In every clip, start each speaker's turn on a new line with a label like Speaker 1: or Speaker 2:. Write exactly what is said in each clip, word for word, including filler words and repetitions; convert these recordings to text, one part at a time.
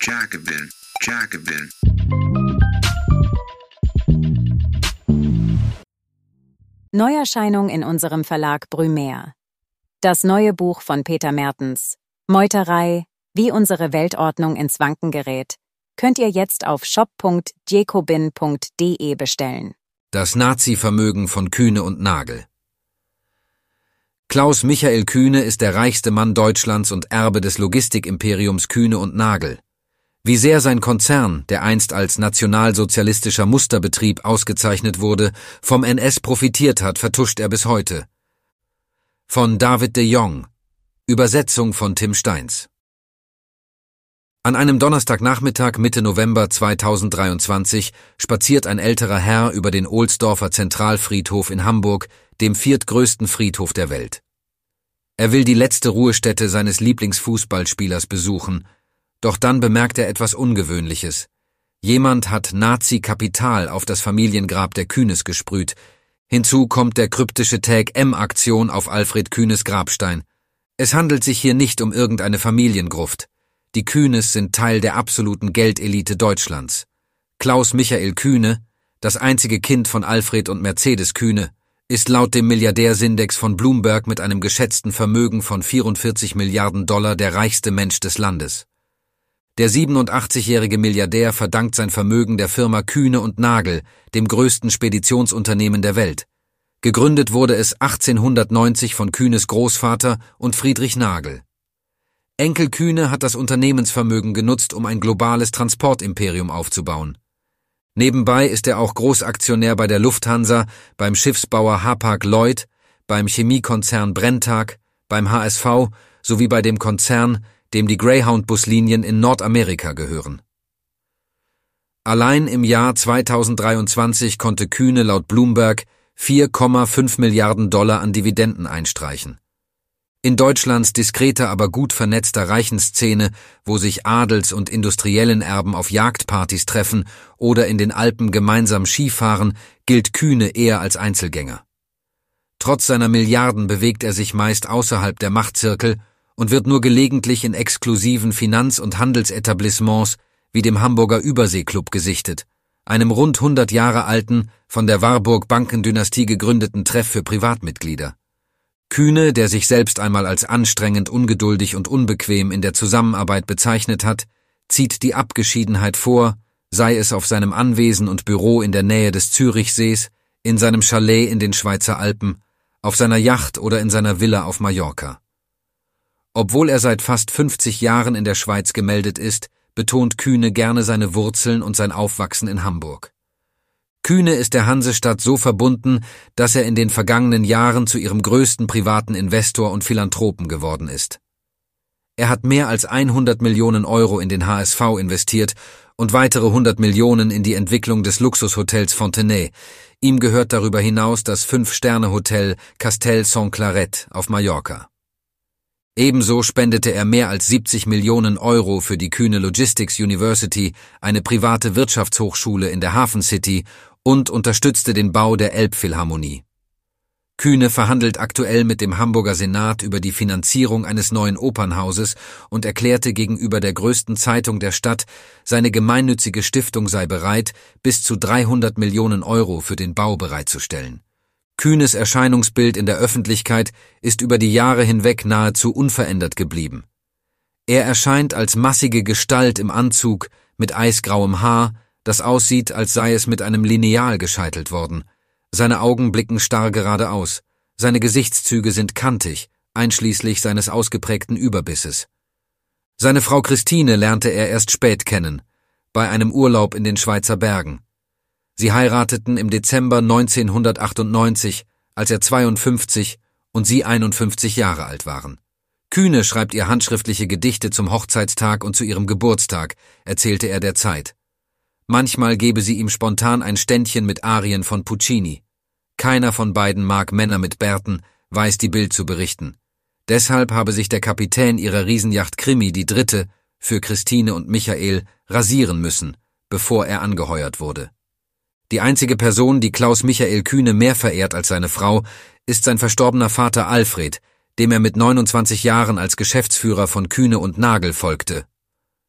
Speaker 1: Jacobin, Jacobin.
Speaker 2: Neuerscheinung in unserem Verlag Brumaire. Das neue Buch von Peter Mertens, Meuterei, wie unsere Weltordnung ins Wanken gerät, könnt ihr jetzt auf shop punkt jacobin punkt de bestellen.
Speaker 3: Das Nazi-Vermögen von Kühne und Nagel. Klaus Michael Kühne ist der reichste Mann Deutschlands und Erbe des Logistikimperiums Kühne und Nagel. Wie sehr sein Konzern, der einst als nationalsozialistischer Musterbetrieb ausgezeichnet wurde, vom N S profitiert hat, vertuscht er bis heute. Von David de Jong. Übersetzung von Tim Steins. An einem Donnerstagnachmittag Mitte November zweitausenddreiundzwanzig spaziert ein älterer Herr über den Ohlsdorfer Zentralfriedhof in Hamburg, dem viertgrößten Friedhof der Welt. Er will die letzte Ruhestätte seines Lieblingsfußballspielers besuchen, doch dann bemerkt er etwas Ungewöhnliches. Jemand hat Nazi-Kapital auf das Familiengrab der Kühnes gesprüht. Hinzu kommt der kryptische Tag-M-Aktion auf Alfred Kühnes Grabstein. Es handelt sich hier nicht um irgendeine Familiengruft. Die Kühnes sind Teil der absoluten Geldelite Deutschlands. Klaus Michael Kühne, das einzige Kind von Alfred und Mercedes Kühne, ist laut dem Milliardärsindex von Bloomberg mit einem geschätzten Vermögen von vierundvierzig Milliarden Dollar der reichste Mensch des Landes. Der siebenundachtzigjährige Milliardär verdankt sein Vermögen der Firma Kühne und Nagel, dem größten Speditionsunternehmen der Welt. Gegründet wurde es achtzehnhundertneunzig von Kühnes Großvater und Friedrich Nagel. Enkel Kühne hat das Unternehmensvermögen genutzt, um ein globales Transportimperium aufzubauen. Nebenbei ist er auch Großaktionär bei der Lufthansa, beim Schiffsbauer Hapag-Lloyd, beim Chemiekonzern Brenntag, beim H S V sowie bei dem Konzern, dem die Greyhound-Buslinien in Nordamerika gehören. Allein im Jahr zweitausenddreiundzwanzig konnte Kühne laut Bloomberg vier Komma fünf Milliarden Dollar an Dividenden einstreichen. In Deutschlands diskreter, aber gut vernetzter Reichenszene, wo sich Adels- und Industriellenerben auf Jagdpartys treffen oder in den Alpen gemeinsam Skifahren, gilt Kühne eher als Einzelgänger. Trotz seiner Milliarden bewegt er sich meist außerhalb der Machtzirkel und wird nur gelegentlich in exklusiven Finanz- und Handelsetablissements wie dem Hamburger Überseeklub gesichtet, einem rund hundert Jahre alten, von der Warburg-Bankendynastie gegründeten Treff für Privatmitglieder. Kühne, der sich selbst einmal als anstrengend, ungeduldig und unbequem in der Zusammenarbeit bezeichnet hat, zieht die Abgeschiedenheit vor, sei es auf seinem Anwesen und Büro in der Nähe des Zürichsees, in seinem Chalet in den Schweizer Alpen, auf seiner Yacht oder in seiner Villa auf Mallorca. Obwohl er seit fast fünfzig Jahren in der Schweiz gemeldet ist, betont Kühne gerne seine Wurzeln und sein Aufwachsen in Hamburg. Kühne ist der Hansestadt so verbunden, dass er in den vergangenen Jahren zu ihrem größten privaten Investor und Philanthropen geworden ist. Er hat mehr als hundert Millionen Euro in den H S V investiert und weitere hundert Millionen in die Entwicklung des Luxushotels Fontenay. Ihm gehört darüber hinaus das Fünf-Sterne-Hotel Castel Saint-Claret auf Mallorca. Ebenso spendete er mehr als siebzig Millionen Euro für die Kühne Logistics University, eine private Wirtschaftshochschule in der Hafen City, und unterstützte den Bau der Elbphilharmonie. Kühne verhandelt aktuell mit dem Hamburger Senat über die Finanzierung eines neuen Opernhauses und erklärte gegenüber der größten Zeitung der Stadt, seine gemeinnützige Stiftung sei bereit, bis zu dreihundert Millionen Euro für den Bau bereitzustellen. Kühnes Erscheinungsbild in der Öffentlichkeit ist über die Jahre hinweg nahezu unverändert geblieben. Er erscheint als massige Gestalt im Anzug, mit eisgrauem Haar, das aussieht, als sei es mit einem Lineal gescheitelt worden. Seine Augen blicken starr geradeaus. Seine Gesichtszüge sind kantig, einschließlich seines ausgeprägten Überbisses. Seine Frau Christine lernte er erst spät kennen, bei einem Urlaub in den Schweizer Bergen. Sie heirateten im Dezember neunzehnhundertachtundneunzig, als er zweiundfünfzig und sie einundfünfzig Jahre alt waren. Kühne schreibt ihr handschriftliche Gedichte zum Hochzeitstag und zu ihrem Geburtstag, erzählte er der Zeit. Manchmal gebe sie ihm spontan ein Ständchen mit Arien von Puccini. Keiner von beiden mag Männer mit Bärten, weiß die Bild zu berichten. Deshalb habe sich der Kapitän ihrer Riesenjacht Krimi, die dritte, für Christine und Michael, rasieren müssen, bevor er angeheuert wurde. Die einzige Person, die Klaus Michael Kühne mehr verehrt als seine Frau, ist sein verstorbener Vater Alfred, dem er mit neunundzwanzig Jahren als Geschäftsführer von Kühne und Nagel folgte.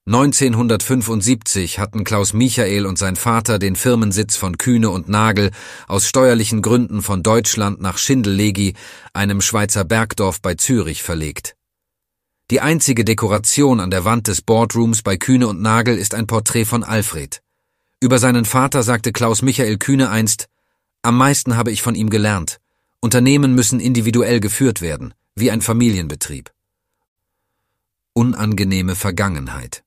Speaker 3: neunzehnhundertfünfundsiebzig hatten Klaus Michael und sein Vater den Firmensitz von Kühne und Nagel aus steuerlichen Gründen von Deutschland nach Schindellegi, einem Schweizer Bergdorf bei Zürich, verlegt. Die einzige Dekoration an der Wand des Boardrooms bei Kühne und Nagel ist ein Porträt von Alfred. Über seinen Vater sagte Klaus Michael Kühne einst: Am meisten habe ich von ihm gelernt. Unternehmen müssen individuell geführt werden, wie ein Familienbetrieb. Unangenehme Vergangenheit.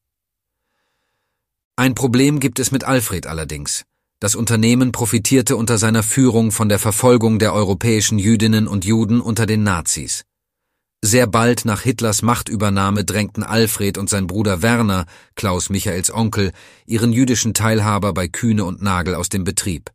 Speaker 3: Ein Problem gibt es mit Alfred allerdings. Das Unternehmen profitierte unter seiner Führung von der Verfolgung der europäischen Jüdinnen und Juden unter den Nazis. Sehr bald nach Hitlers Machtübernahme drängten Alfred und sein Bruder Werner, Klaus Michaels Onkel, ihren jüdischen Teilhaber bei Kühne und Nagel aus dem Betrieb.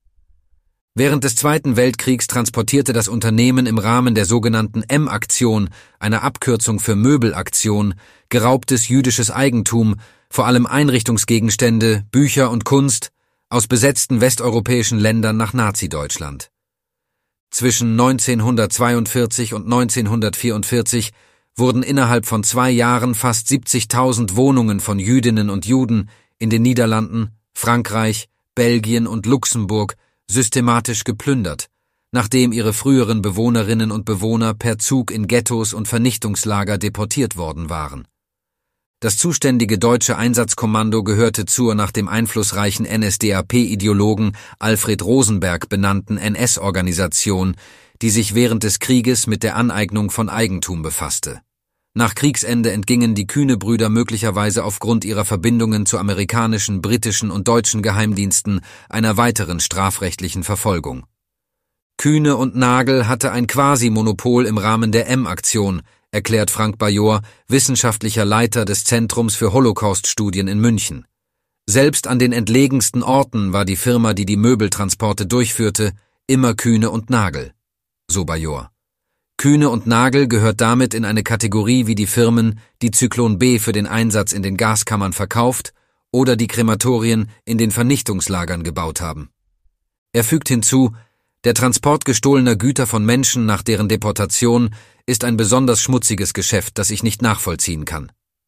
Speaker 3: Während des Zweiten Weltkriegs transportierte das Unternehmen im Rahmen der sogenannten M-Aktion, einer Abkürzung für Möbelaktion, geraubtes jüdisches Eigentum, vor allem Einrichtungsgegenstände, Bücher und Kunst, aus besetzten westeuropäischen Ländern nach Nazi-Deutschland. Zwischen neunzehnhundertzweiundvierzig und neunzehnhundertvierundvierzig wurden innerhalb von zwei Jahren fast siebzigtausend Wohnungen von Jüdinnen und Juden in den Niederlanden, Frankreich, Belgien und Luxemburg systematisch geplündert, nachdem ihre früheren Bewohnerinnen und Bewohner per Zug in Ghettos und Vernichtungslager deportiert worden waren. Das zuständige deutsche Einsatzkommando gehörte zur nach dem einflussreichen N S D A P-Ideologen Alfred Rosenberg benannten N S-Organisation, die sich während des Krieges mit der Aneignung von Eigentum befasste. Nach Kriegsende entgingen die Kühne-Brüder möglicherweise aufgrund ihrer Verbindungen zu amerikanischen, britischen und deutschen Geheimdiensten einer weiteren strafrechtlichen Verfolgung. Kühne und Nagel hatte ein Quasi-Monopol im Rahmen der M-Aktion, erklärt Frank Bajor, wissenschaftlicher Leiter des Zentrums für Holocaust-Studien in München. Selbst an den entlegensten Orten war die Firma, die die Möbeltransporte durchführte, immer Kühne und Nagel. So Bajor. Kühne und Nagel gehört damit in eine Kategorie wie die Firmen, die Zyklon B für den Einsatz in den Gaskammern verkauft oder die Krematorien in den Vernichtungslagern gebaut haben. Er fügt hinzu: Der Transport gestohlener Güter von Menschen nach deren Deportation ist ein besonders schmutziges Geschäft, das ich nicht nachvollziehen kann.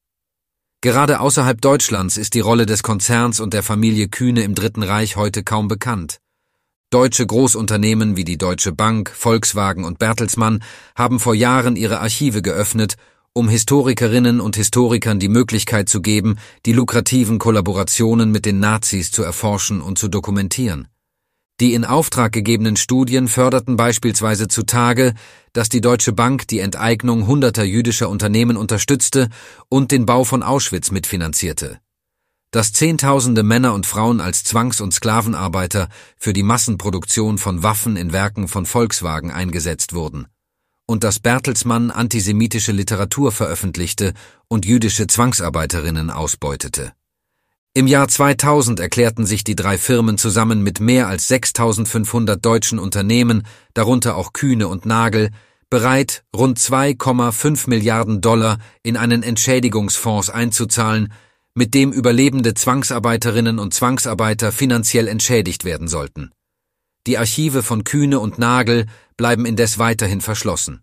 Speaker 3: Gerade außerhalb Deutschlands ist die Rolle des Konzerns und der Familie Kühne im Dritten Reich heute kaum bekannt. Deutsche Großunternehmen wie die Deutsche Bank, Volkswagen und Bertelsmann haben vor Jahren ihre Archive geöffnet, um Historikerinnen und Historikern die Möglichkeit zu geben, die lukrativen Kollaborationen mit den Nazis zu erforschen und zu dokumentieren. Die in Auftrag gegebenen Studien förderten beispielsweise zutage, dass die Deutsche Bank die Enteignung hunderter jüdischer Unternehmen unterstützte und den Bau von Auschwitz mitfinanzierte. Dass Zehntausende Männer und Frauen als Zwangs- und Sklavenarbeiter für die Massenproduktion von Waffen in Werken von Volkswagen eingesetzt wurden. Und dass Bertelsmann antisemitische Literatur veröffentlichte und jüdische Zwangsarbeiterinnen ausbeutete. Im Jahr zweitausend erklärten sich die drei Firmen zusammen mit mehr als sechstausendfünfhundert deutschen Unternehmen, darunter auch Kühne und Nagel, bereit, rund zwei Komma fünf Milliarden Dollar in einen Entschädigungsfonds einzuzahlen, mit dem überlebende Zwangsarbeiterinnen und Zwangsarbeiter finanziell entschädigt werden sollten. Die Archive von Kühne und Nagel bleiben indes weiterhin verschlossen.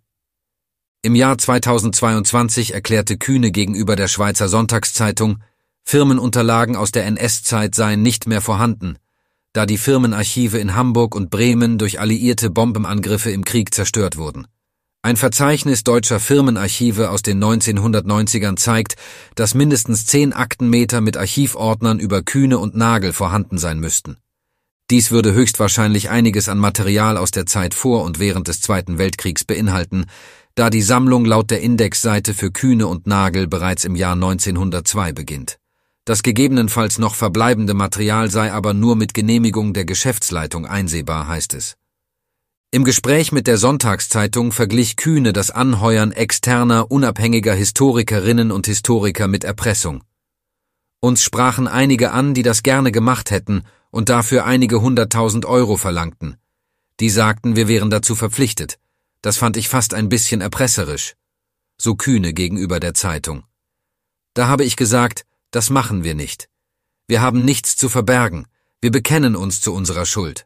Speaker 3: Im Jahr zweitausendzweiundzwanzig erklärte Kühne gegenüber der Schweizer Sonntagszeitung, Firmenunterlagen aus der N S-Zeit seien nicht mehr vorhanden, da die Firmenarchive in Hamburg und Bremen durch alliierte Bombenangriffe im Krieg zerstört wurden. Ein Verzeichnis deutscher Firmenarchive aus den neunzehnhundertneunzigern zeigt, dass mindestens zehn Aktenmeter mit Archivordnern über Kühne und Nagel vorhanden sein müssten. Dies würde höchstwahrscheinlich einiges an Material aus der Zeit vor und während des Zweiten Weltkriegs beinhalten, da die Sammlung laut der Indexseite für Kühne und Nagel bereits im Jahr neunzehnhundertzwei beginnt. Das gegebenenfalls noch verbleibende Material sei aber nur mit Genehmigung der Geschäftsleitung einsehbar, heißt es. Im Gespräch mit der Sonntagszeitung verglich Kühne das Anheuern externer, unabhängiger Historikerinnen und Historiker mit Erpressung. Uns sprachen einige an, die das gerne gemacht hätten und dafür einige hunderttausend Euro verlangten. Die sagten, wir wären dazu verpflichtet. Das fand ich fast ein bisschen erpresserisch. So Kühne gegenüber der Zeitung. Da habe ich gesagt, das machen wir nicht. Wir haben nichts zu verbergen. Wir bekennen uns zu unserer Schuld.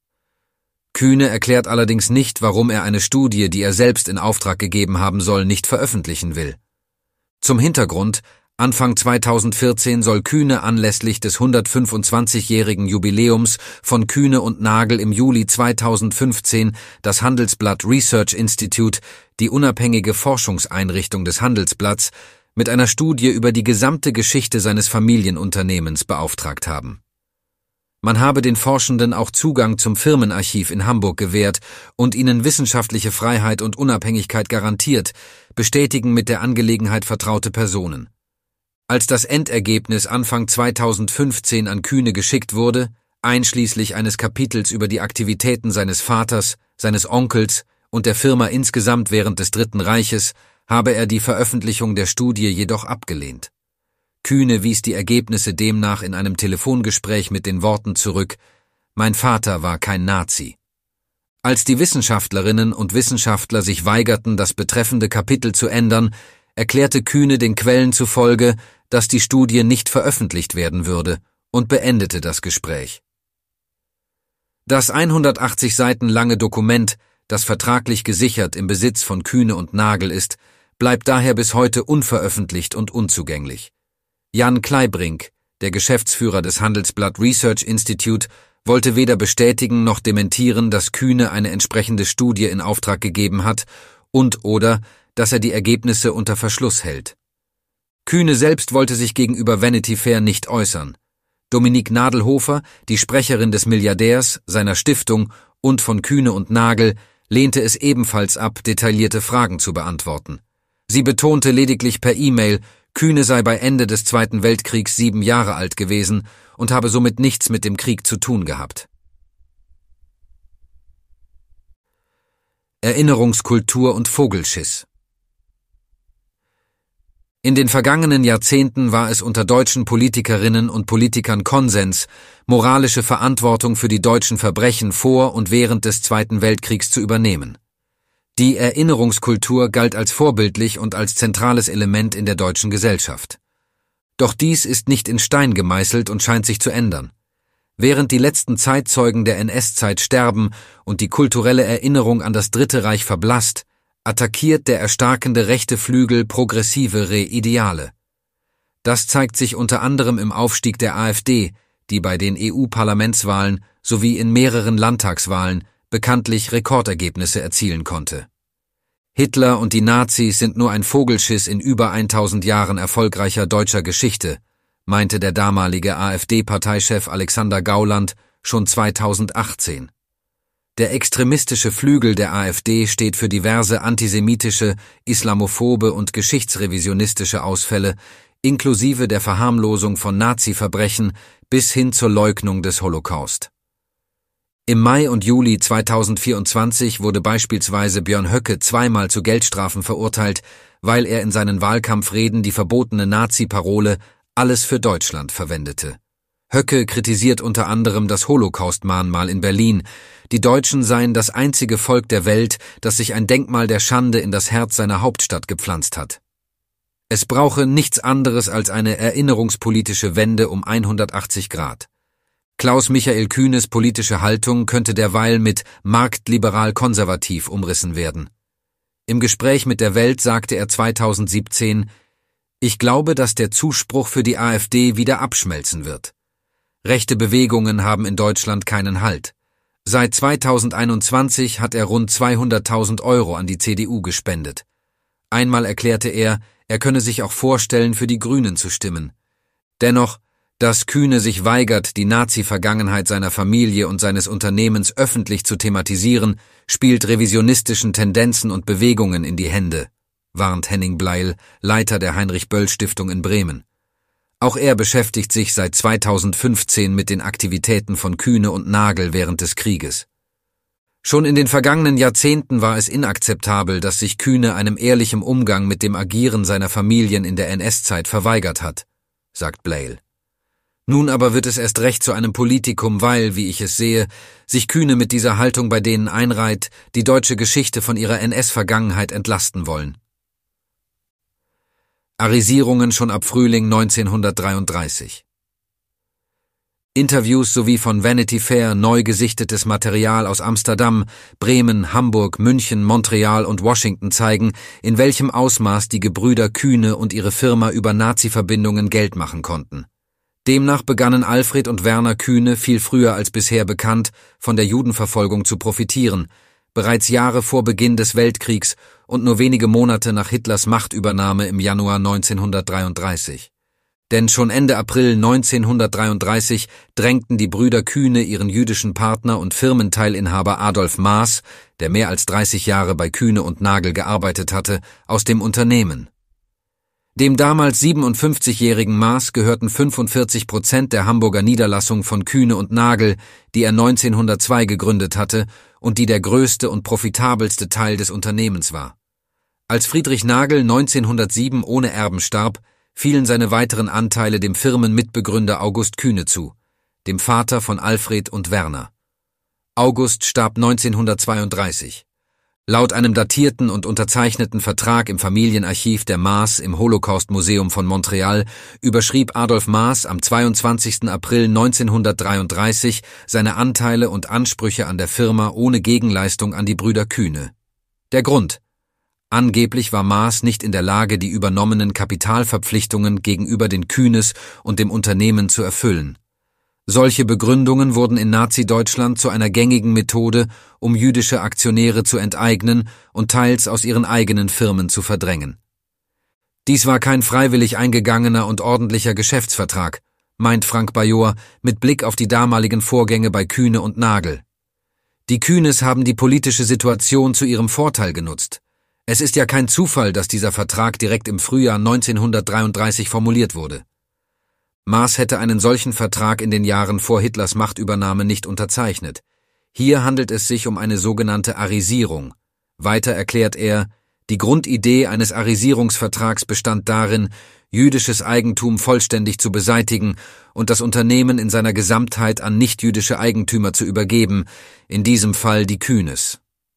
Speaker 3: Kühne erklärt allerdings nicht, warum er eine Studie, die er selbst in Auftrag gegeben haben soll, nicht veröffentlichen will. Zum Hintergrund: Anfang zweitausendvierzehn soll Kühne anlässlich des hundertfünfundzwanzigjährigen Jubiläums von Kühne und Nagel im Juli zweitausendfünfzehn das Handelsblatt Research Institute, die unabhängige Forschungseinrichtung des Handelsblatts, mit einer Studie über die gesamte Geschichte seines Familienunternehmens beauftragt haben. Man habe den Forschenden auch Zugang zum Firmenarchiv in Hamburg gewährt und ihnen wissenschaftliche Freiheit und Unabhängigkeit garantiert, bestätigen mit der Angelegenheit vertraute Personen. Als das Endergebnis Anfang zweitausendfünfzehn an Kühne geschickt wurde, einschließlich eines Kapitels über die Aktivitäten seines Vaters, seines Onkels und der Firma insgesamt während des Dritten Reiches, habe er die Veröffentlichung der Studie jedoch abgelehnt. Kühne wies die Ergebnisse demnach in einem Telefongespräch mit den Worten zurück: »Mein Vater war kein Nazi.« Als die Wissenschaftlerinnen und Wissenschaftler sich weigerten, das betreffende Kapitel zu ändern, erklärte Kühne den Quellen zufolge, dass die Studie nicht veröffentlicht werden würde, und beendete das Gespräch. Das hundertachtzig Seiten lange Dokument, das vertraglich gesichert im Besitz von Kühne und Nagel ist, bleibt daher bis heute unveröffentlicht und unzugänglich. Jan Kleibrink, der Geschäftsführer des Handelsblatt Research Institute, wollte weder bestätigen noch dementieren, dass Kühne eine entsprechende Studie in Auftrag gegeben hat und oder dass er die Ergebnisse unter Verschluss hält. Kühne selbst wollte sich gegenüber Vanity Fair nicht äußern. Dominique Nadelhofer, die Sprecherin des Milliardärs, seiner Stiftung und von Kühne und Nagel, lehnte es ebenfalls ab, detaillierte Fragen zu beantworten. Sie betonte lediglich per E-Mail, Kühne sei bei Ende des Zweiten Weltkriegs sieben Jahre alt gewesen und habe somit nichts mit dem Krieg zu tun gehabt. Erinnerungskultur und Vogelschiss. In den vergangenen Jahrzehnten war es unter deutschen Politikerinnen und Politikern Konsens, moralische Verantwortung für die deutschen Verbrechen vor und während des Zweiten Weltkriegs zu übernehmen. Die Erinnerungskultur galt als vorbildlich und als zentrales Element in der deutschen Gesellschaft. Doch dies ist nicht in Stein gemeißelt und scheint sich zu ändern. Während die letzten Zeitzeugen der N S-Zeit sterben und die kulturelle Erinnerung an das Dritte Reich verblasst, attackiert der erstarkende rechte Flügel progressivere Ideale. Das zeigt sich unter anderem im Aufstieg der AfD, die bei den E U-Parlamentswahlen sowie in mehreren Landtagswahlen bekanntlich Rekordergebnisse erzielen konnte. Hitler und die Nazis sind nur ein Vogelschiss in über tausend Jahren erfolgreicher deutscher Geschichte, meinte der damalige AfD-Parteichef Alexander Gauland schon zweitausendachtzehn. Der extremistische Flügel der AfD steht für diverse antisemitische, islamophobe und geschichtsrevisionistische Ausfälle, inklusive der Verharmlosung von Nazi-Verbrechen bis hin zur Leugnung des Holocaust. Im Mai und Juli zweitausendvierundzwanzig wurde beispielsweise Björn Höcke zweimal zu Geldstrafen verurteilt, weil er in seinen Wahlkampfreden die verbotene Nazi-Parole »Alles für Deutschland« verwendete. Höcke kritisiert unter anderem das Holocaust-Mahnmal in Berlin. Die Deutschen seien das einzige Volk der Welt, das sich ein Denkmal der Schande in das Herz seiner Hauptstadt gepflanzt hat. Es brauche nichts anderes als eine erinnerungspolitische Wende um hundertachtzig Grad. Klaus-Michael Kühnes politische Haltung könnte derweil mit marktliberal-konservativ umrissen werden. Im Gespräch mit der Welt sagte er zweitausendsiebzehn, »Ich glaube, dass der Zuspruch für die AfD wieder abschmelzen wird. Rechte Bewegungen haben in Deutschland keinen Halt. Seit zweitausendeinundzwanzig hat er rund zweihunderttausend Euro an die C D U gespendet. Einmal erklärte er, er könne sich auch vorstellen, für die Grünen zu stimmen. Dennoch, dass Kühne sich weigert, die Nazi-Vergangenheit seiner Familie und seines Unternehmens öffentlich zu thematisieren, spielt revisionistischen Tendenzen und Bewegungen in die Hände«, warnt Henning Bleil, Leiter der Heinrich-Böll-Stiftung in Bremen. Auch er beschäftigt sich seit zweitausendfünfzehn mit den Aktivitäten von Kühne und Nagel während des Krieges. Schon in den vergangenen Jahrzehnten war es inakzeptabel, dass sich Kühne einem ehrlichen Umgang mit dem Agieren seiner Familien in der N S-Zeit verweigert hat, sagt Bleil. Nun aber wird es erst recht zu einem Politikum, weil, wie ich es sehe, sich Kühne mit dieser Haltung bei denen einreiht, die deutsche Geschichte von ihrer N S-Vergangenheit entlasten wollen. Arisierungen schon ab Frühling neunzehnhundertdreiunddreißig. Interviews sowie von Vanity Fair neu gesichtetes Material aus Amsterdam, Bremen, Hamburg, München, Montreal und Washington zeigen, in welchem Ausmaß die Gebrüder Kühne und ihre Firma über Nazi-Verbindungen Geld machen konnten. Demnach begannen Alfred und Werner Kühne viel früher als bisher bekannt, von der Judenverfolgung zu profitieren, bereits Jahre vor Beginn des Weltkriegs und nur wenige Monate nach Hitlers Machtübernahme im Januar neunzehnhundertdreiunddreißig. Denn schon Ende April neunzehnhundertdreiunddreißig drängten die Brüder Kühne ihren jüdischen Partner und Firmenteilinhaber Adolf Maas, der mehr als dreißig Jahre bei Kühne und Nagel gearbeitet hatte, aus dem Unternehmen. Dem damals siebenundfünfzigjährigen Maas gehörten fünfundvierzig Prozent der Hamburger Niederlassung von Kühne und Nagel, die er neunzehnhundertzwei gegründet hatte und die der größte und profitabelste Teil des Unternehmens war. Als Friedrich Nagel neunzehnhundertsieben ohne Erben starb, fielen seine weiteren Anteile dem Firmenmitbegründer August Kühne zu, dem Vater von Alfred und Werner. August starb neunzehnhundertzweiunddreißig. Laut einem datierten und unterzeichneten Vertrag im Familienarchiv der Maas im Holocaust-Museum von Montreal überschrieb Adolf Maas am zweiundzwanzigsten April neunzehnhundertdreiunddreißig seine Anteile und Ansprüche an der Firma ohne Gegenleistung an die Brüder Kühne. Der Grund: Angeblich war Maas nicht in der Lage, die übernommenen Kapitalverpflichtungen gegenüber den Kühnes und dem Unternehmen zu erfüllen. Solche Begründungen wurden in Nazi-Deutschland zu einer gängigen Methode, um jüdische Aktionäre zu enteignen und teils aus ihren eigenen Firmen zu verdrängen. Dies war kein freiwillig eingegangener und ordentlicher Geschäftsvertrag, meint Frank Bajor mit Blick auf die damaligen Vorgänge bei Kühne und Nagel. Die Kühnes haben die politische Situation zu ihrem Vorteil genutzt. Es ist ja kein Zufall, dass dieser Vertrag direkt im Frühjahr neunzehnhundertdreiunddreißig formuliert wurde. Maas hätte einen solchen Vertrag in den Jahren vor Hitlers Machtübernahme nicht unterzeichnet. Hier handelt es sich um eine sogenannte Arisierung. Weiter erklärt er, die Grundidee eines Arisierungsvertrags bestand darin, jüdisches Eigentum vollständig zu beseitigen und das Unternehmen in seiner Gesamtheit an nichtjüdische Eigentümer zu übergeben, in diesem Fall die Kühnes.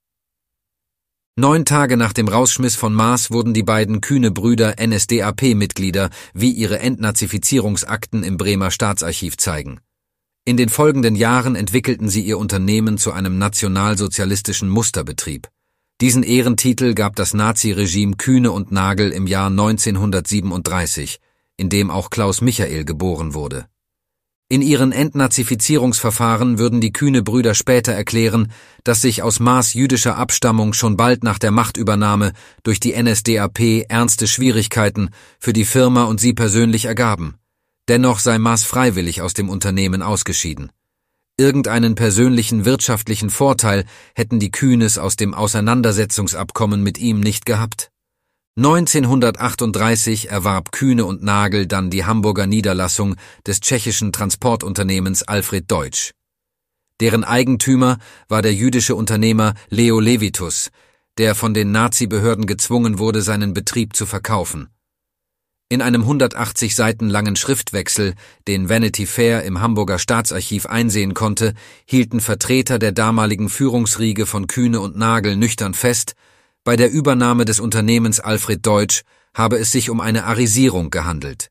Speaker 3: Neun Tage nach dem Rausschmiss von Maas wurden die beiden Kühne-Brüder N S D A P-Mitglieder, wie ihre Entnazifizierungsakten im Bremer Staatsarchiv zeigen. In den folgenden Jahren entwickelten sie ihr Unternehmen zu einem nationalsozialistischen Musterbetrieb. Diesen Ehrentitel gab das Naziregime Kühne und Nagel im Jahr neunzehnhundertsiebenunddreißig, in dem auch Klaus Michael geboren wurde. In ihren Entnazifizierungsverfahren würden die Kühne-Brüder später erklären, dass sich aus Maas jüdischer Abstammung schon bald nach der Machtübernahme durch die N S D A P ernste Schwierigkeiten für die Firma und sie persönlich ergaben. Dennoch sei Maas freiwillig aus dem Unternehmen ausgeschieden. Irgendeinen persönlichen wirtschaftlichen Vorteil hätten die Kühnes aus dem Auseinandersetzungsabkommen mit ihm nicht gehabt. neunzehnhundertachtunddreißig erwarb Kühne und Nagel dann die Hamburger Niederlassung des tschechischen Transportunternehmens Alfred Deutsch. Deren Eigentümer war der jüdische Unternehmer Leo Levitus, der von den Nazi-Behörden gezwungen wurde, seinen Betrieb zu verkaufen. In einem hundertachtzig Seiten langen Schriftwechsel, den Vanity Fair im Hamburger Staatsarchiv einsehen konnte, hielten Vertreter der damaligen Führungsriege von Kühne und Nagel nüchtern fest, bei der Übernahme des Unternehmens Alfred Deutsch habe es sich um eine Arisierung gehandelt.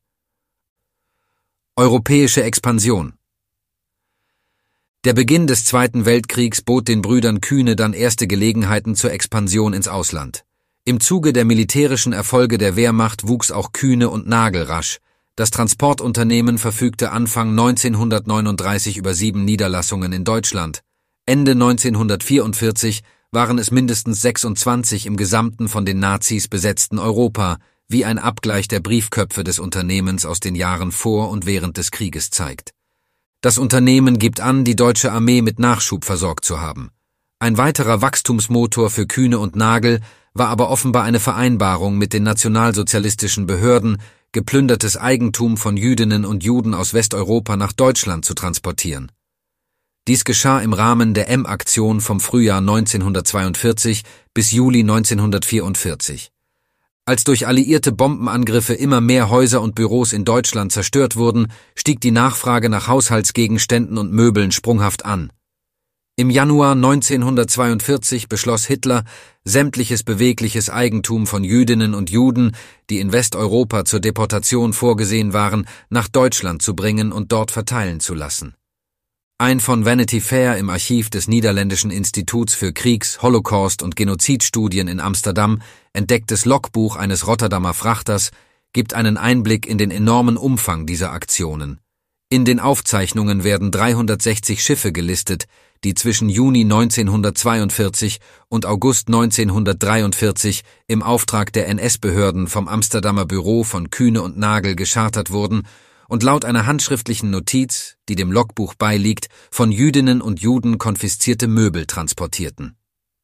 Speaker 3: Europäische Expansion. Der Beginn des Zweiten Weltkriegs bot den Brüdern Kühne dann erste Gelegenheiten zur Expansion ins Ausland. Im Zuge der militärischen Erfolge der Wehrmacht wuchs auch Kühne und Nagel rasch. Das Transportunternehmen verfügte Anfang neunzehnhundertneununddreißig über sieben Niederlassungen in Deutschland. Ende neunzehnhundertvierundvierzig waren es mindestens sechsundzwanzig im gesamten von den Nazis besetzten Europa, wie ein Abgleich der Briefköpfe des Unternehmens aus den Jahren vor und während des Krieges zeigt. Das Unternehmen gibt an, die deutsche Armee mit Nachschub versorgt zu haben. Ein weiterer Wachstumsmotor für Kühne und Nagel war aber offenbar eine Vereinbarung mit den nationalsozialistischen Behörden, geplündertes Eigentum von Jüdinnen und Juden aus Westeuropa nach Deutschland zu transportieren. Dies geschah im Rahmen der M-Aktion vom Frühjahr neunzehnhundertzweiundvierzig bis Juli neunzehnhundertvierundvierzig. Als durch alliierte Bombenangriffe immer mehr Häuser und Büros in Deutschland zerstört wurden, stieg die Nachfrage nach Haushaltsgegenständen und Möbeln sprunghaft an. Im Januar neunzehnhundertzweiundvierzig beschloss Hitler, sämtliches bewegliches Eigentum von Jüdinnen und Juden, die in Westeuropa zur Deportation vorgesehen waren, nach Deutschland zu bringen und dort verteilen zu lassen. Ein von Vanity Fair im Archiv des Niederländischen Instituts für Kriegs-, Holocaust- und Genozidstudien in Amsterdam entdecktes Logbuch eines Rotterdamer Frachters gibt einen Einblick in den enormen Umfang dieser Aktionen. In den Aufzeichnungen werden dreihundertsechzig Schiffe gelistet, die zwischen Juni neunzehnhundertzweiundvierzig und August neunzehnhundertdreiundvierzig im Auftrag der N S-Behörden vom Amsterdamer Büro von Kühne und Nagel geschartert wurden und laut einer handschriftlichen Notiz, die dem Logbuch beiliegt, von Jüdinnen und Juden konfiszierte Möbel transportierten.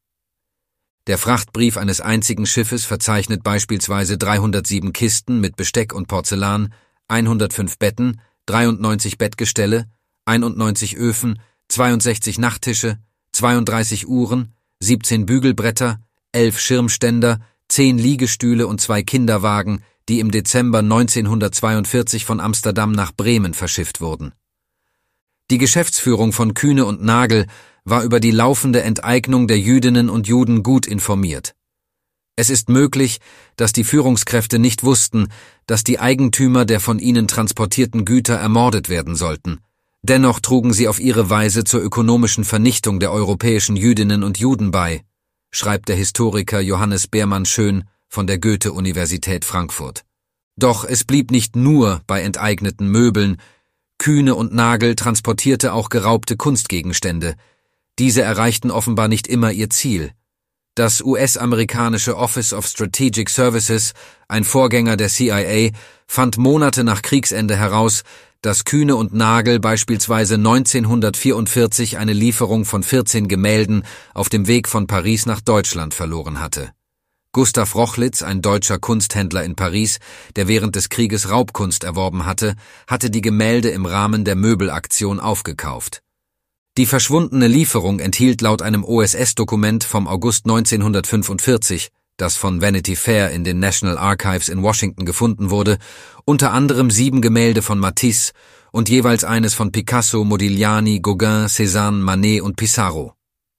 Speaker 3: Der Frachtbrief eines einzigen Schiffes verzeichnet beispielsweise dreihundertsieben Kisten mit Besteck und Porzellan, hundertfünf Betten, dreiundneunzig Bettgestelle, einundneunzig Öfen, zweiundsechzig Nachttische, zweiunddreißig Uhren, siebzehn Bügelbretter, elf Schirmständer, zehn Liegestühle und zwei Kinderwagen, die im Dezember neunzehnhundertzweiundvierzig von Amsterdam nach Bremen verschifft wurden. Die Geschäftsführung von Kühne und Nagel war über die laufende Enteignung der Jüdinnen und Juden gut informiert. Es ist möglich, dass die Führungskräfte nicht wussten, dass die Eigentümer der von ihnen transportierten Güter ermordet werden sollten. Dennoch trugen sie auf ihre Weise zur ökonomischen Vernichtung der europäischen Jüdinnen und Juden bei, schreibt der Historiker Johannes Beermann-Schön von der Goethe-Universität Frankfurt. Doch es blieb nicht nur bei enteigneten Möbeln. Kühne und Nagel transportierte auch geraubte Kunstgegenstände. Diese erreichten offenbar nicht immer ihr Ziel. Das U S-amerikanische Office of Strategic Services, ein Vorgänger der C I A, fand Monate nach Kriegsende heraus, dass Kühne und Nagel beispielsweise neunzehnhundertvierundvierzig eine Lieferung von vierzehn Gemälden auf dem Weg von Paris nach Deutschland verloren hatte. Gustav Rochlitz, ein deutscher Kunsthändler in Paris, der während des Krieges Raubkunst erworben hatte, hatte die Gemälde im Rahmen der Möbelaktion aufgekauft. Die verschwundene Lieferung enthielt laut einem O S S-Dokument vom August neunzehnhundertfünfundvierzig, das von Vanity Fair in den National Archives in Washington gefunden wurde, unter anderem sieben Gemälde von Matisse und jeweils eines von Picasso, Modigliani, Gauguin, Cézanne, Manet und Pissarro.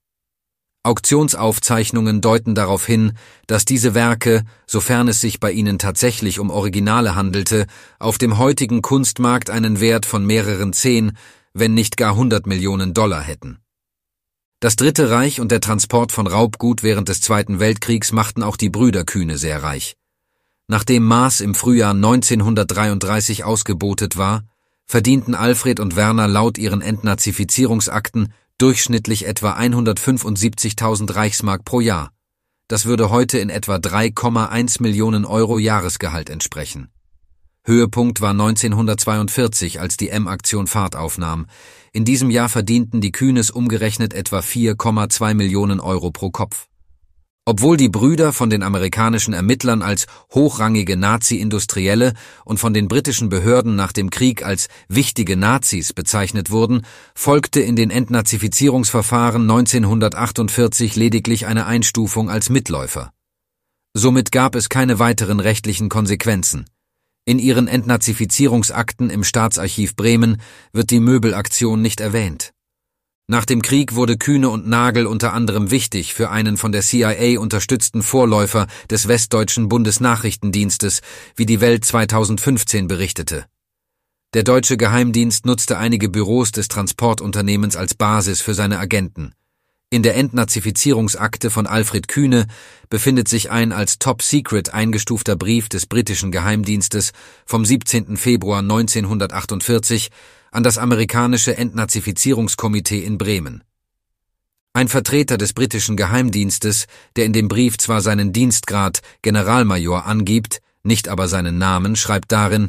Speaker 3: Auktionsaufzeichnungen deuten darauf hin, dass diese Werke, sofern es sich bei ihnen tatsächlich um Originale handelte, auf dem heutigen Kunstmarkt einen Wert von mehreren zehn, wenn nicht gar hundert Millionen Dollar hätten. Das Dritte Reich und der Transport von Raubgut während des Zweiten Weltkriegs machten auch die Brüder Kühne sehr reich. Nachdem Maas im Frühjahr neunzehnhundertdreiunddreißig ausgebotet war, verdienten Alfred und Werner laut ihren Entnazifizierungsakten durchschnittlich etwa hundertfünfundsiebzigtausend Reichsmark pro Jahr. Das würde heute in etwa drei Komma eins Millionen Euro Jahresgehalt entsprechen. Höhepunkt war neunzehnhundertzweiundvierzig, als die M-Aktion Fahrt aufnahm. In diesem Jahr verdienten die Kühnes umgerechnet etwa vier Komma zwei Millionen Euro pro Kopf. Obwohl die Brüder von den amerikanischen Ermittlern als hochrangige Nazi-Industrielle und von den britischen Behörden nach dem Krieg als wichtige Nazis bezeichnet wurden, folgte in den Entnazifizierungsverfahren neunzehnhundertachtundvierzig lediglich eine Einstufung als Mitläufer. Somit gab es keine weiteren rechtlichen Konsequenzen. In ihren Entnazifizierungsakten im Staatsarchiv Bremen wird die Möbelaktion nicht erwähnt. Nach dem Krieg wurde Kühne und Nagel unter anderem wichtig für einen von der C I A unterstützten Vorläufer des Westdeutschen Bundesnachrichtendienstes, wie die Welt zweitausendfünfzehn berichtete. Der deutsche Geheimdienst nutzte einige Büros des Transportunternehmens als Basis für seine Agenten. In der Entnazifizierungsakte von Alfred Kühne befindet sich ein als Top Secret eingestufter Brief des britischen Geheimdienstes vom siebzehnten Februar neunzehnhundertachtundvierzig an das amerikanische Entnazifizierungskomitee in Bremen. Ein Vertreter des britischen Geheimdienstes, der in dem Brief zwar seinen Dienstgrad Generalmajor angibt, nicht aber seinen Namen, schreibt darin: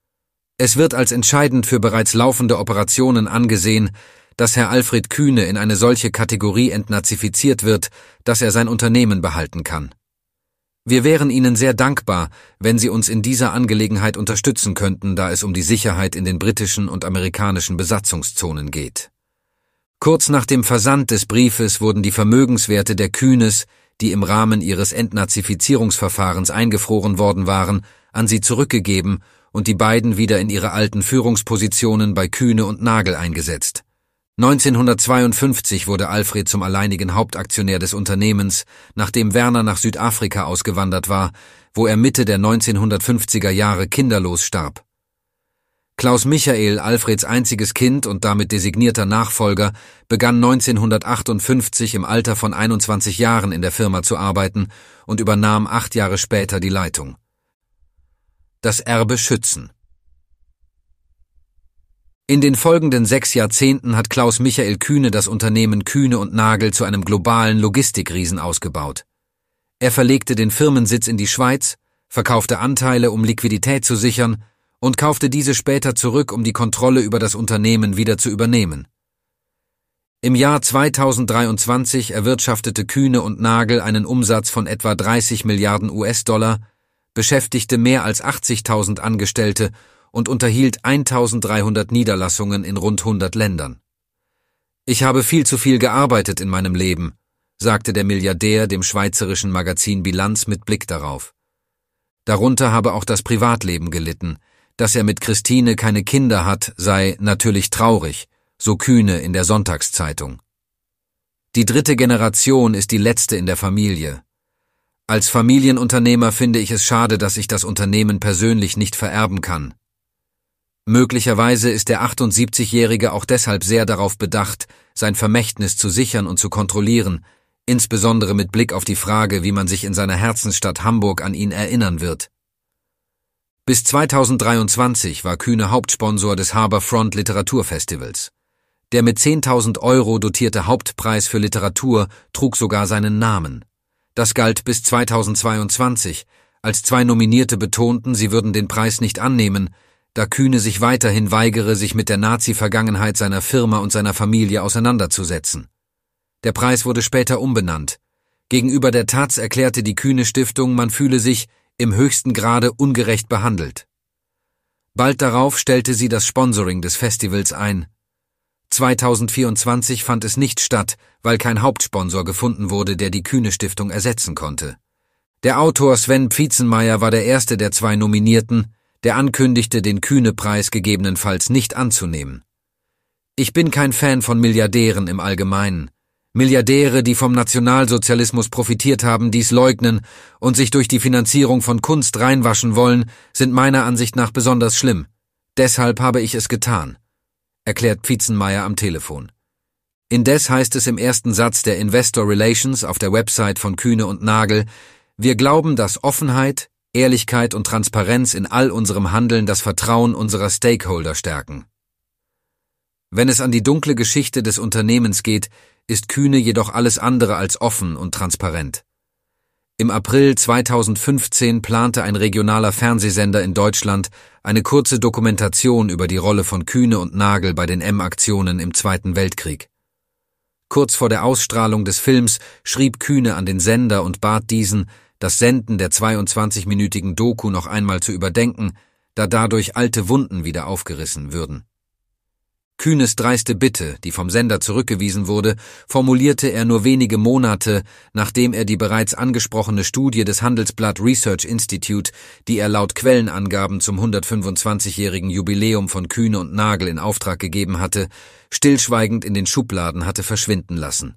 Speaker 3: Es wird als entscheidend für bereits laufende Operationen angesehen, dass Herr Alfred Kühne in eine solche Kategorie entnazifiziert wird, dass er sein Unternehmen behalten kann. Wir wären Ihnen sehr dankbar, wenn Sie uns in dieser Angelegenheit unterstützen könnten, da es um die Sicherheit in den britischen und amerikanischen Besatzungszonen geht. Kurz nach dem Versand des Briefes wurden die Vermögenswerte der Kühnes, die im Rahmen ihres Entnazifizierungsverfahrens eingefroren worden waren, an sie zurückgegeben und die beiden wieder in ihre alten Führungspositionen bei Kühne und Nagel eingesetzt. neunzehnhundertzweiundfünfzig wurde Alfred zum alleinigen Hauptaktionär des Unternehmens, nachdem Werner nach Südafrika ausgewandert war, wo er Mitte der neunzehnhundertfünfziger Jahre kinderlos starb. Klaus Michael, Alfreds einziges Kind und damit designierter Nachfolger, begann neunzehnhundertachtundfünfzig im Alter von einundzwanzig Jahren in der Firma zu arbeiten und übernahm acht Jahre später die Leitung. Das Erbe schützen. In den folgenden sechs Jahrzehnten hat Klaus Michael Kühne das Unternehmen Kühne und Nagel zu einem globalen Logistikriesen ausgebaut. Er verlegte den Firmensitz in die Schweiz, verkaufte Anteile, um Liquidität zu sichern, und kaufte diese später zurück, um die Kontrolle über das Unternehmen wieder zu übernehmen. Im Jahr zweitausenddreiundzwanzig erwirtschaftete Kühne und Nagel einen Umsatz von etwa dreißig Milliarden U S-Dollar, beschäftigte mehr als achtzigtausend Angestellte und unterhielt eintausenddreihundert Niederlassungen in rund hundert Ländern. »Ich habe viel zu viel gearbeitet in meinem Leben«, sagte der Milliardär dem schweizerischen Magazin Bilanz mit Blick darauf. Darunter habe auch das Privatleben gelitten. Dass er mit Christine keine Kinder hat, sei natürlich traurig, so Kühne in der Sonntagszeitung. Die dritte Generation ist die letzte in der Familie. Als Familienunternehmer finde ich es schade, dass ich das Unternehmen persönlich nicht vererben kann. Möglicherweise ist der achtundsiebzigjährige auch deshalb sehr darauf bedacht, sein Vermächtnis zu sichern und zu kontrollieren, insbesondere mit Blick auf die Frage, wie man sich in seiner Herzensstadt Hamburg an ihn erinnern wird. Bis zweitausenddreiundzwanzig war Kühne Hauptsponsor des Harbourfront Literaturfestivals. Der mit zehntausend Euro dotierte Hauptpreis für Literatur trug sogar seinen Namen. Das galt bis zweitausendzweiundzwanzig, als zwei Nominierte betonten, sie würden den Preis nicht annehmen, da Kühne sich weiterhin weigere, sich mit der Nazi-Vergangenheit seiner Firma und seiner Familie auseinanderzusetzen. Der Preis wurde später umbenannt. Gegenüber der Taz erklärte die Kühne-Stiftung, man fühle sich im höchsten Grade ungerecht behandelt. Bald darauf stellte sie das Sponsoring des Festivals ein. zweitausendvierundzwanzig fand es nicht statt, weil kein Hauptsponsor gefunden wurde, der die Kühne-Stiftung ersetzen konnte. Der Autor Sven Pfiezenmeier war der erste der zwei Nominierten, der ankündigte, den Kühne-Preis gegebenenfalls nicht anzunehmen. Ich bin kein Fan von Milliardären im Allgemeinen. Milliardäre, die vom Nationalsozialismus profitiert haben, dies leugnen und sich durch die Finanzierung von Kunst reinwaschen wollen, sind meiner Ansicht nach besonders schlimm. Deshalb habe ich es getan, erklärt Pfiezenmeier am Telefon. Indes heißt es im ersten Satz der Investor Relations auf der Website von Kühne und Nagel, wir glauben, dass Offenheit, Ehrlichkeit und Transparenz in all unserem Handeln das Vertrauen unserer Stakeholder stärken. Wenn es an die dunkle Geschichte des Unternehmens geht, ist Kühne jedoch alles andere als offen und transparent. Im April zweitausendfünfzehn plante ein regionaler Fernsehsender in Deutschland eine kurze Dokumentation über die Rolle von Kühne und Nagel bei den M-Aktionen im Zweiten Weltkrieg. Kurz vor der Ausstrahlung des Films schrieb Kühne an den Sender und bat diesen, das Senden der zweiundzwanzigminütigen Doku noch einmal zu überdenken, da dadurch alte Wunden wieder aufgerissen würden. Kühnes dreiste Bitte, die vom Sender zurückgewiesen wurde, formulierte er nur wenige Monate, nachdem er die bereits angesprochene Studie des Handelsblatt Research Institute, die er laut Quellenangaben zum hundertfünfundzwanzigjährigen Jubiläum von Kühne und Nagel in Auftrag gegeben hatte, stillschweigend in den Schubladen hatte verschwinden lassen.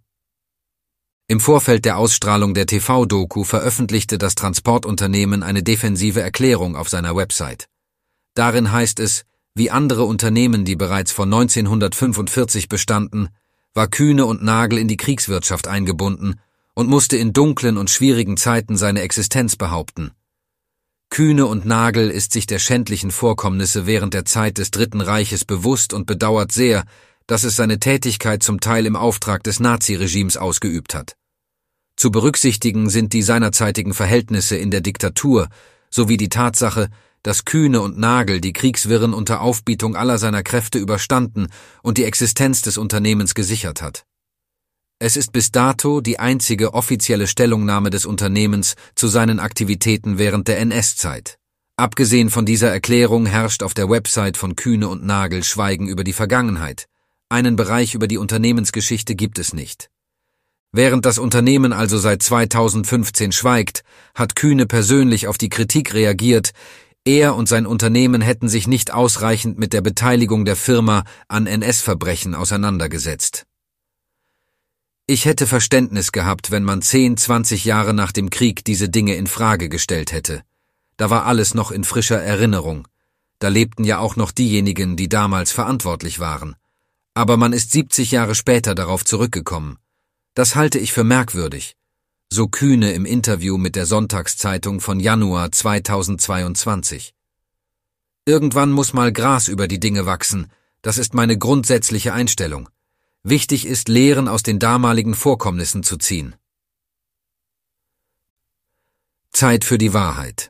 Speaker 3: Im Vorfeld der Ausstrahlung der T V-Doku veröffentlichte das Transportunternehmen eine defensive Erklärung auf seiner Website. Darin heißt es, wie andere Unternehmen, die bereits von neunzehnhundertfünfundvierzig bestanden, war Kühne und Nagel in die Kriegswirtschaft eingebunden und musste in dunklen und schwierigen Zeiten seine Existenz behaupten. Kühne und Nagel ist sich der schändlichen Vorkommnisse während der Zeit des Dritten Reiches bewusst und bedauert sehr, dass es seine Tätigkeit zum Teil im Auftrag des Naziregimes ausgeübt hat. Zu berücksichtigen sind die seinerzeitigen Verhältnisse in der Diktatur sowie die Tatsache, dass Kühne und Nagel die Kriegswirren unter Aufbietung aller seiner Kräfte überstanden und die Existenz des Unternehmens gesichert hat. Es ist bis dato die einzige offizielle Stellungnahme des Unternehmens zu seinen Aktivitäten während der N S-Zeit. Abgesehen von dieser Erklärung herrscht auf der Website von Kühne und Nagel Schweigen über die Vergangenheit. Einen Bereich über die Unternehmensgeschichte gibt es nicht. Während das Unternehmen also seit zweitausendfünfzehn schweigt, hat Kühne persönlich auf die Kritik reagiert, er und sein Unternehmen hätten sich nicht ausreichend mit der Beteiligung der Firma an N S-Verbrechen auseinandergesetzt. Ich hätte Verständnis gehabt, wenn man zehn, zwanzig Jahre nach dem Krieg diese Dinge in Frage gestellt hätte. Da war alles noch in frischer Erinnerung. Da lebten ja auch noch diejenigen, die damals verantwortlich waren. Aber man ist siebzig Jahre später darauf zurückgekommen. Das halte ich für merkwürdig. So Kühne im Interview mit der Sonntagszeitung von Januar zweitausendzweiundzwanzig. Irgendwann muss mal Gras über die Dinge wachsen. Das ist meine grundsätzliche Einstellung. Wichtig ist, Lehren aus den damaligen Vorkommnissen zu ziehen. Zeit für die Wahrheit.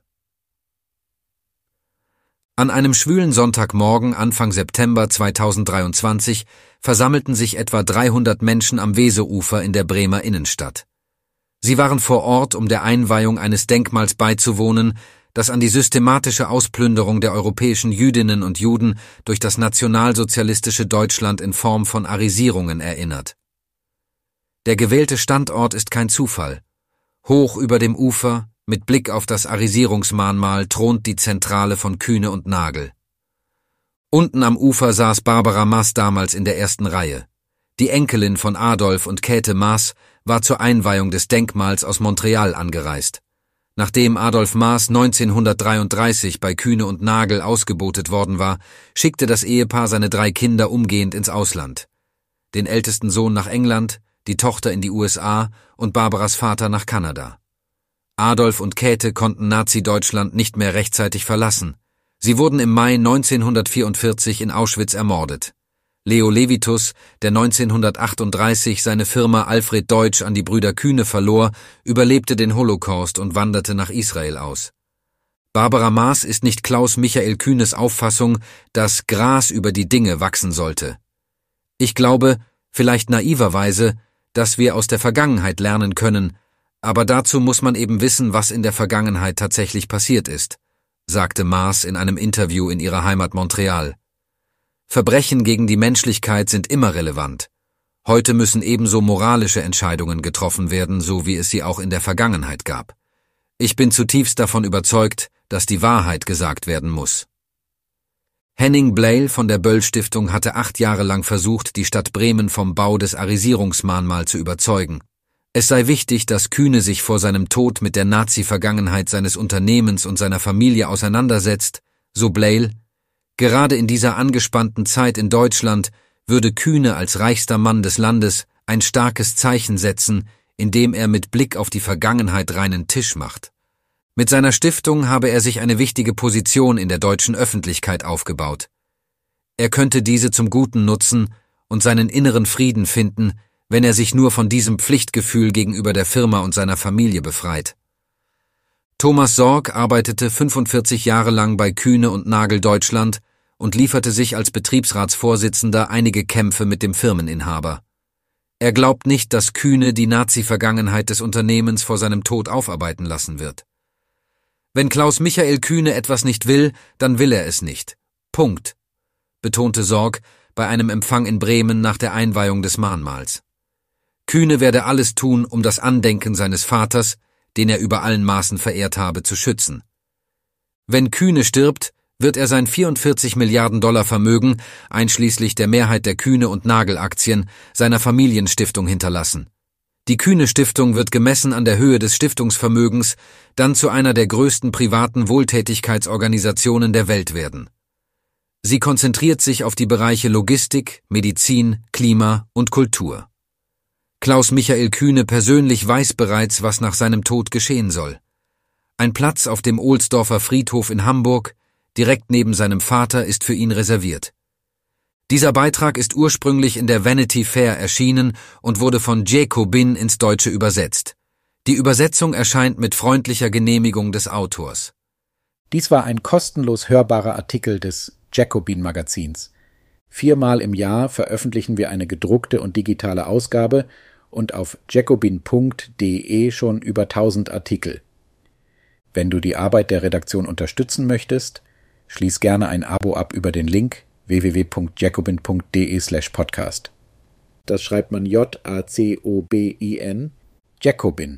Speaker 3: An einem schwülen Sonntagmorgen Anfang September zweitausenddreiundzwanzig versammelten sich etwa dreihundert Menschen am Weserufer in der Bremer Innenstadt. Sie waren vor Ort, um der Einweihung eines Denkmals beizuwohnen, das an die systematische Ausplünderung der europäischen Jüdinnen und Juden durch das nationalsozialistische Deutschland in Form von Arisierungen erinnert. Der gewählte Standort ist kein Zufall. Hoch über dem Ufer, mit Blick auf das Arisierungsmahnmal, thront die Zentrale von Kühne und Nagel. Unten am Ufer saß Barbara Maaß damals in der ersten Reihe. Die Enkelin von Adolf und Käthe Maaß war zur Einweihung des Denkmals aus Montreal angereist. Nachdem Adolf Maaß neunzehnhundertdreiunddreißig bei Kühne und Nagel ausgebotet worden war, schickte das Ehepaar seine drei Kinder umgehend ins Ausland. Den ältesten Sohn nach England, die Tochter in die U S A und Barbaras Vater nach Kanada. Adolf und Käthe konnten Nazi-Deutschland nicht mehr rechtzeitig verlassen. Sie wurden im Mai neunzehnhundertvierundvierzig in Auschwitz ermordet. Leo Levitus, der neunzehnhundertachtunddreißig seine Firma Alfred Deutsch an die Brüder Kühne verlor, überlebte den Holocaust und wanderte nach Israel aus. Barbara Maaß ist nicht Klaus Michael Kühnes Auffassung, dass Gras über die Dinge wachsen sollte. Ich glaube, vielleicht naiverweise, dass wir aus der Vergangenheit lernen können, aber dazu muss man eben wissen, was in der Vergangenheit tatsächlich passiert ist, sagte Maaß in einem Interview in ihrer Heimat Montreal. Verbrechen gegen die Menschlichkeit sind immer relevant. Heute müssen ebenso moralische Entscheidungen getroffen werden, so wie es sie auch in der Vergangenheit gab. Ich bin zutiefst davon überzeugt, dass die Wahrheit gesagt werden muss. Henning Bleil von der Böll-Stiftung hatte acht Jahre lang versucht, die Stadt Bremen vom Bau des Arisierungsmahnmal zu überzeugen. Es sei wichtig, dass Kühne sich vor seinem Tod mit der Nazi-Vergangenheit seines Unternehmens und seiner Familie auseinandersetzt, so Bleil. Gerade in dieser angespannten Zeit in Deutschland würde Kühne als reichster Mann des Landes ein starkes Zeichen setzen, indem er mit Blick auf die Vergangenheit reinen Tisch macht. Mit seiner Stiftung habe er sich eine wichtige Position in der deutschen Öffentlichkeit aufgebaut. Er könnte diese zum Guten nutzen und seinen inneren Frieden finden, wenn er sich nur von diesem Pflichtgefühl gegenüber der Firma und seiner Familie befreit. Thomas Sorg arbeitete fünfundvierzig Jahre lang bei Kühne und Nagel Deutschland und lieferte sich als Betriebsratsvorsitzender einige Kämpfe mit dem Firmeninhaber. Er glaubt nicht, dass Kühne die Nazi-Vergangenheit des Unternehmens vor seinem Tod aufarbeiten lassen wird. Wenn Klaus Michael Kühne etwas nicht will, dann will er es nicht. Punkt, betonte Sorg bei einem Empfang in Bremen nach der Einweihung des Mahnmals. Kühne werde alles tun, um das Andenken seines Vaters, den er über allen Maßen verehrt habe, zu schützen. Wenn Kühne stirbt, wird er sein vierundvierzig Milliarden Dollar Vermögen, einschließlich der Mehrheit der Kühne- und Nagel-Aktien, seiner Familienstiftung hinterlassen. Die Kühne-Stiftung wird gemessen an der Höhe des Stiftungsvermögens dann zu einer der größten privaten Wohltätigkeitsorganisationen der Welt werden. Sie konzentriert sich auf die Bereiche Logistik, Medizin, Klima und Kultur. Klaus Michael Kühne persönlich weiß bereits, was nach seinem Tod geschehen soll. Ein Platz auf dem Ohlsdorfer Friedhof in Hamburg, direkt neben seinem Vater, ist für ihn reserviert. Dieser Beitrag ist ursprünglich in der Vanity Fair erschienen und wurde von Jacobin ins Deutsche übersetzt. Die Übersetzung erscheint mit freundlicher Genehmigung des Autors.
Speaker 4: Dies war ein kostenlos hörbarer Artikel des Jacobin-Magazins. Viermal im Jahr veröffentlichen wir eine gedruckte und digitale Ausgabe und auf jacobin punkt de schon über tausend Artikel. Wenn du die Arbeit der Redaktion unterstützen möchtest, schließ gerne ein Abo ab über den Link w w w punkt jacobin punkt de slash podcast. Das schreibt man J A C O B I N, Jacobin.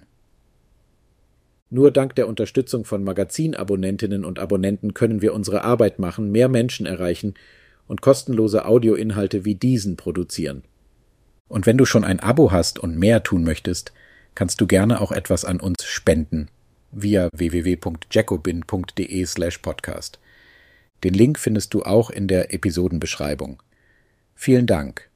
Speaker 4: Nur dank der Unterstützung von Magazinabonnentinnen und Abonnenten können wir unsere Arbeit machen, mehr Menschen erreichen und kostenlose Audioinhalte wie diesen produzieren. Und wenn du schon ein Abo hast und mehr tun möchtest, kannst du gerne auch etwas an uns spenden via w w w punkt jacobin punkt de slash podcast. Den Link findest du auch in der Episodenbeschreibung. Vielen Dank.